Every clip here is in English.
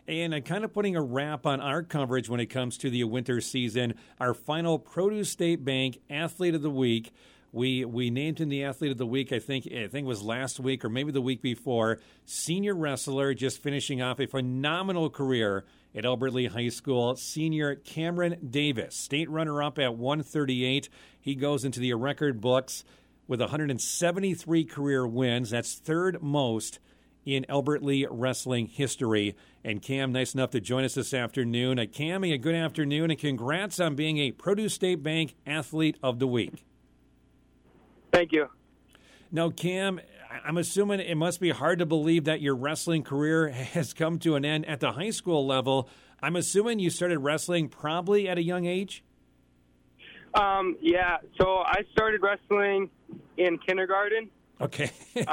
And kind of putting a wrap on our coverage when it comes to the winter season, our final Produce State Bank Athlete of the Week. We named him the Athlete of the Week, I think it was last week or maybe the week before. Senior wrestler, just finishing off a phenomenal career at Albert Lea High School. Senior Cameron Davis, state runner-up at 138. He goes into the record books with 173 career wins. That's third most in Albert Lea wrestling history. And Cam, nice enough to join us this afternoon. Cam, a good afternoon, and congrats on being a Produce State Bank Athlete of the Week. Thank you. Now, Cam, I'm assuming it must be hard to believe that your wrestling career has come to an end at the high school level. I'm assuming you started wrestling probably at a young age? Yeah, so I started wrestling in kindergarten. Okay.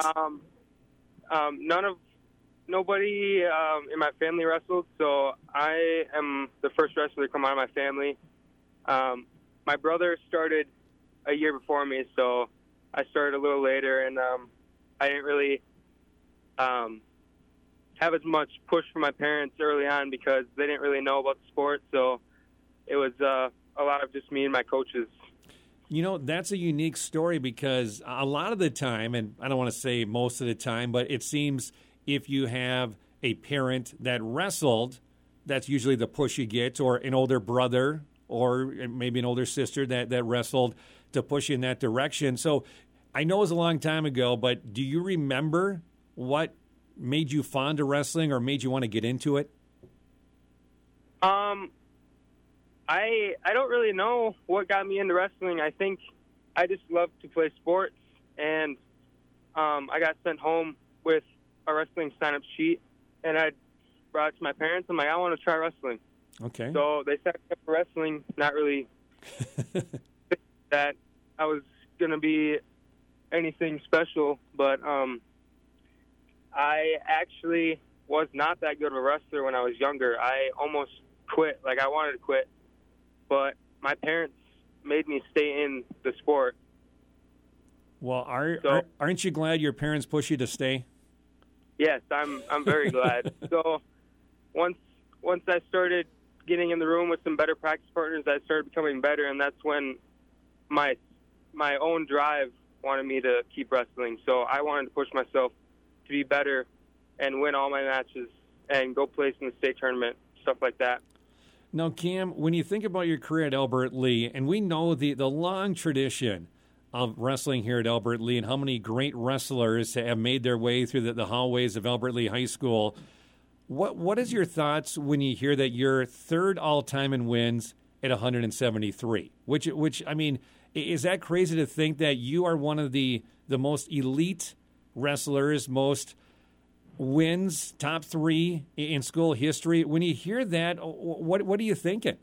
Nobody in my family wrestled, so I am the first wrestler to come out of my family. My brother started a year before me, so I started a little later, and I didn't really have as much push from my parents early on because they didn't really know about the sport, so it was a lot of just me and my coaches. You know, that's a unique story because a lot of the time, and I don't want to say most of the time, but it seems if you have a parent that wrestled, that's usually the push you get, or an older brother or maybe an older sister that wrestled to push you in that direction. So I know it was a long time ago, but do you remember what made you fond of wrestling or made you want to get into it? I don't really know what got me into wrestling. I think I just love to play sports, and I got sent home with a wrestling sign-up sheet, and I brought it to my parents. I'm like, I want to try wrestling. Okay. So they set me up for wrestling, not really that I was going to be anything special, but I actually was not that good of a wrestler when I was younger. I almost quit. Like, I wanted to quit, but my parents made me stay in the sport. Well, aren't you glad your parents pushed you to stay? Yes, I'm very glad. So once I started getting in the room with some better practice partners, I started becoming better, and that's when my own drive wanted me to keep wrestling. So I wanted to push myself to be better and win all my matches and go place in the state tournament, stuff like that. Now, Cam, when you think about your career at Albert Lea, and we know the long tradition of wrestling here at Albert Lea and how many great wrestlers have made their way through the hallways of Albert Lea High School, what is your thoughts when you hear that you're third all-time in wins at 173? Which I mean, is that crazy to think that you are one of the most elite wrestlers, most wins, top three in school history? When you hear that, what are you thinking?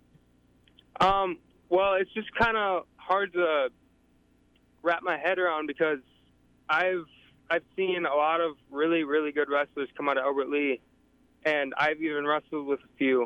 Well, it's just kind of hard to wrap my head around because I've seen a lot of really, really good wrestlers come out of Albert Lea, and I've even wrestled with a few.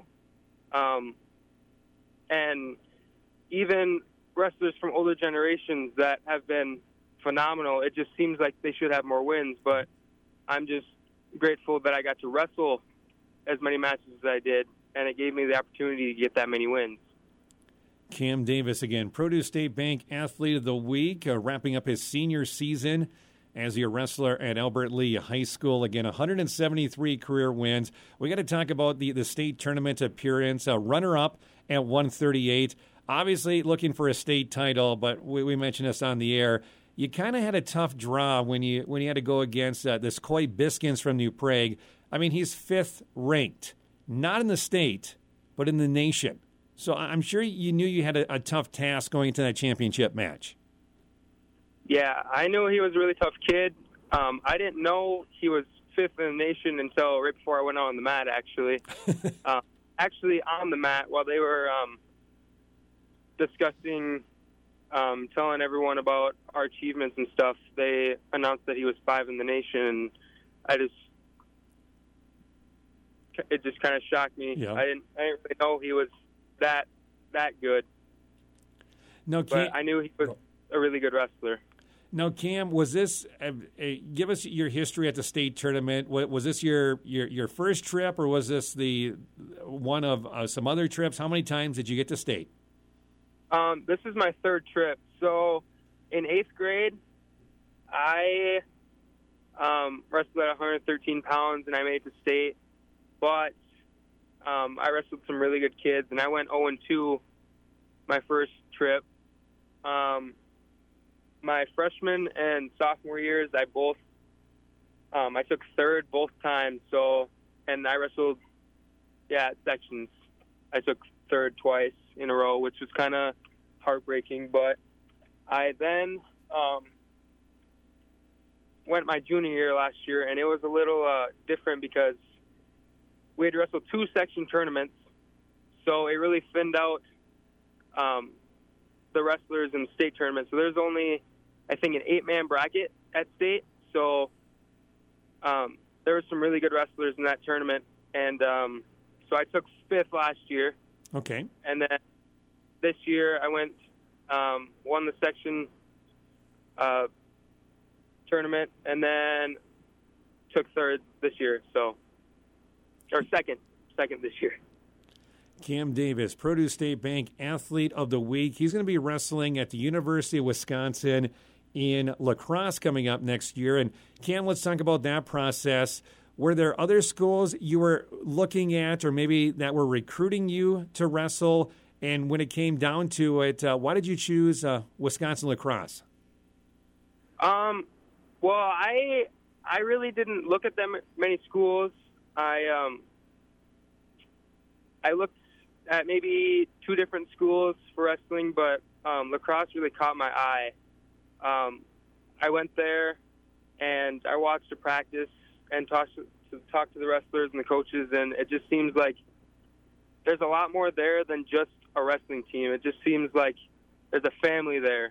And even wrestlers from older generations that have been phenomenal. It just seems like they should have more wins, but I'm just grateful that I got to wrestle as many matches as I did, and it gave me the opportunity to get that many wins. Cam Davis again, Produce State Bank Athlete of the Week, wrapping up his senior season as a wrestler at Albert Lea High School. Again, 173 career wins. We got to talk about the state tournament appearance, runner-up at 138. Obviously looking for a state title, but we mentioned this on the air. You kind of had a tough draw when you had to go against this Coy Biskins from New Prague. I mean, he's fifth ranked, not in the state, but in the nation. So I'm sure you knew you had a tough task going into that championship match. Yeah, I knew he was a really tough kid. I didn't know he was fifth in the nation until right before I went on the mat, actually. Actually, on the mat, while they were discussing, telling everyone about our achievements and stuff, they announced that he was 5 in the nation, and it just kind of shocked me. Yeah. I didn't really know he was that good. No, but I knew he was a really good wrestler. Now, Cam, was this? Give us your history at the state tournament. Was this your first trip, or was this the one of some other trips? How many times did you get to state? This is my third trip. So, in 8th grade, I wrestled at 113 pounds, and I made it to state. But I wrestled some really good kids, and I went 0-2 my first trip. My freshman and sophomore years, I took third both times. So, and I wrestled, sections. I took third twice in a row, which was kind of heartbreaking. But I then went my junior year last year, and it was a little different because we had to wrestle 2 section tournaments. So it really thinned out the wrestlers in the state tournament. So there's only, I think, an 8-man bracket at state. So there were some really good wrestlers in that tournament. And so I took 5th last year. Okay. And then this year I went, won the section tournament, and then took 3rd this year. So, or second this year. Cam Davis, Produce State Bank Athlete of the Week. He's going to be wrestling at the University of Wisconsin in lacrosse coming up next year. And Cam, let's talk about that process. Were there other schools you were looking at or maybe that were recruiting you to wrestle? And when it came down to it, why did you choose Wisconsin lacrosse? Well, I really didn't look at them many schools. I looked at maybe 2 different schools for wrestling, but lacrosse really caught my eye. I went there and I watched a practice and talked to the wrestlers and the coaches, and it just seems like there's a lot more there than just a wrestling team. It just seems like there's a family there.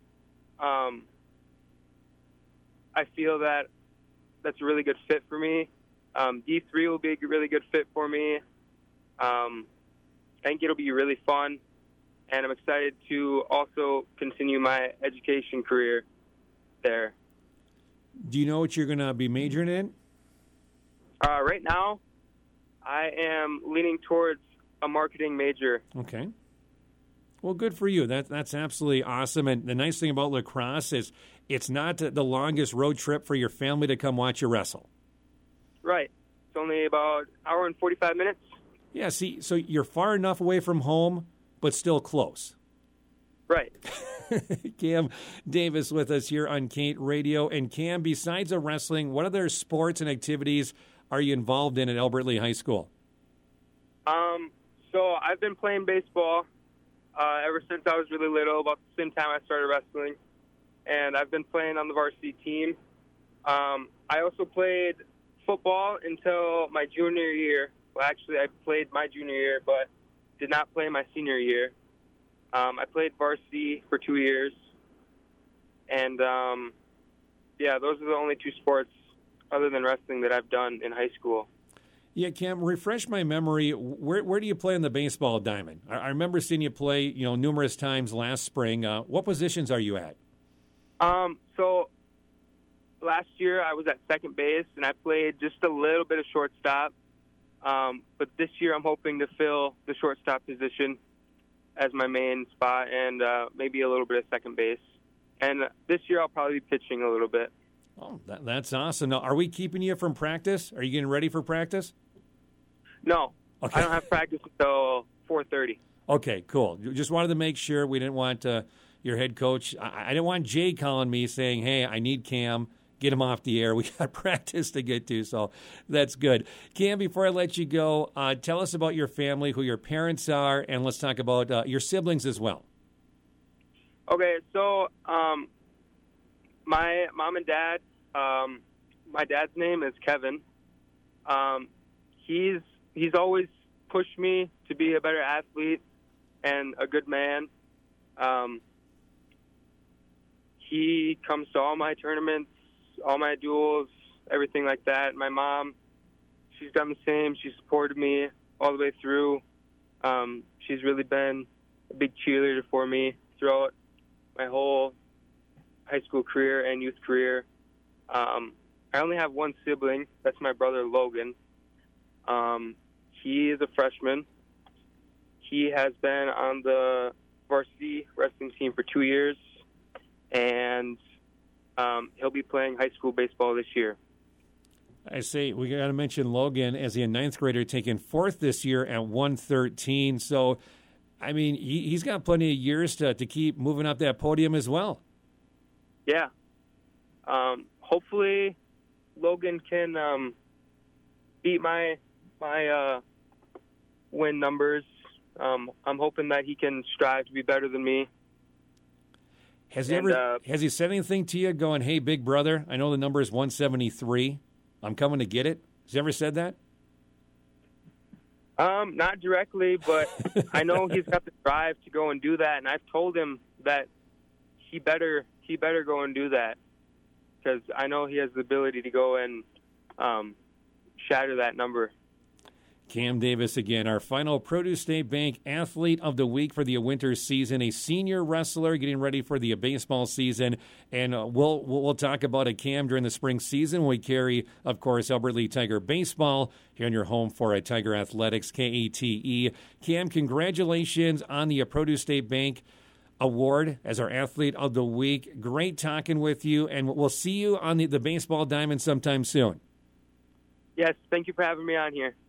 I feel that that's a really good fit for me. D3 will be a really good fit for me. I think it'll be really fun, and I'm excited to also continue my education career there. Do you know what you're going to be majoring in? Right now, I am leaning towards a marketing major. Okay. Well, good for you. That's absolutely awesome. And the nice thing about lacrosse is it's not the longest road trip for your family to come watch you wrestle. Right. It's only about an hour and 45 minutes. Yeah, see, so you're far enough away from home, but still close. Right. Cam Davis with us here on Kate Radio. And Cam, besides the wrestling, what other sports and activities are you involved in at Albert Lee High School? So I've been playing baseball ever since I was really little, about the same time I started wrestling. And I've been playing on the varsity team. I also played football until my junior year. Well, actually, I played my junior year, but did not play my senior year. I played varsity for 2 years. And, those are the only 2 sports other than wrestling that I've done in high school. Yeah, Cam, refresh my memory. Where do you play in the baseball diamond? I remember seeing you play, numerous times last spring. What positions are you at? So last year I was at second base, and I played just a little bit of shortstop. But this year I'm hoping to fill the shortstop position as my main spot, and maybe a little bit of second base. And this year I'll probably be pitching a little bit. Oh, that's awesome. Now, are we keeping you from practice? Are you getting ready for practice? No. Okay. I don't have practice until 4:30. Okay, cool. Just wanted to make sure. We didn't want your head coach. I didn't want Jay calling me saying, hey, I need Cam. Get him off the air. We got practice to get to, so that's good. Cam, before I let you go, tell us about your family, who your parents are, and let's talk about your siblings as well. Okay, so my mom and dad, my dad's name is Kevin. He's always pushed me to be a better athlete and a good man. He comes to all my tournaments, all my duels, everything like that. My mom, she's done the same. She supported me all the way through. She's really been a big cheerleader for me throughout my whole high school career and youth career. I only have one sibling. That's my brother, Logan. He is a freshman. He has been on the varsity wrestling team for 2 years, and he'll be playing high school baseball this year. I say we got to mention Logan as a ninth grader taking fourth this year at 113. So, I mean, he's got plenty of years to keep moving up that podium as well. Yeah. Hopefully, Logan can beat my win numbers. I'm hoping that he can strive to be better than me. Has he said anything to you going, hey, big brother, I know the number is 173. I'm coming to get it? Has he ever said that? Not directly, but I know he's got the drive to go and do that, and I've told him that he better go and do that because I know he has the ability to go and shatter that number. Cam Davis again, our final Produce State Bank Athlete of the Week for the winter season, a senior wrestler getting ready for the baseball season. And we'll talk about a Cam during the spring season when we carry, of course, Albert Lee Tiger Baseball here in your home for a Tiger Athletics, KATE. Cam, congratulations on the Produce State Bank Award as our Athlete of the Week. Great talking with you, and we'll see you on the baseball diamond sometime soon. Yes, thank you for having me on here.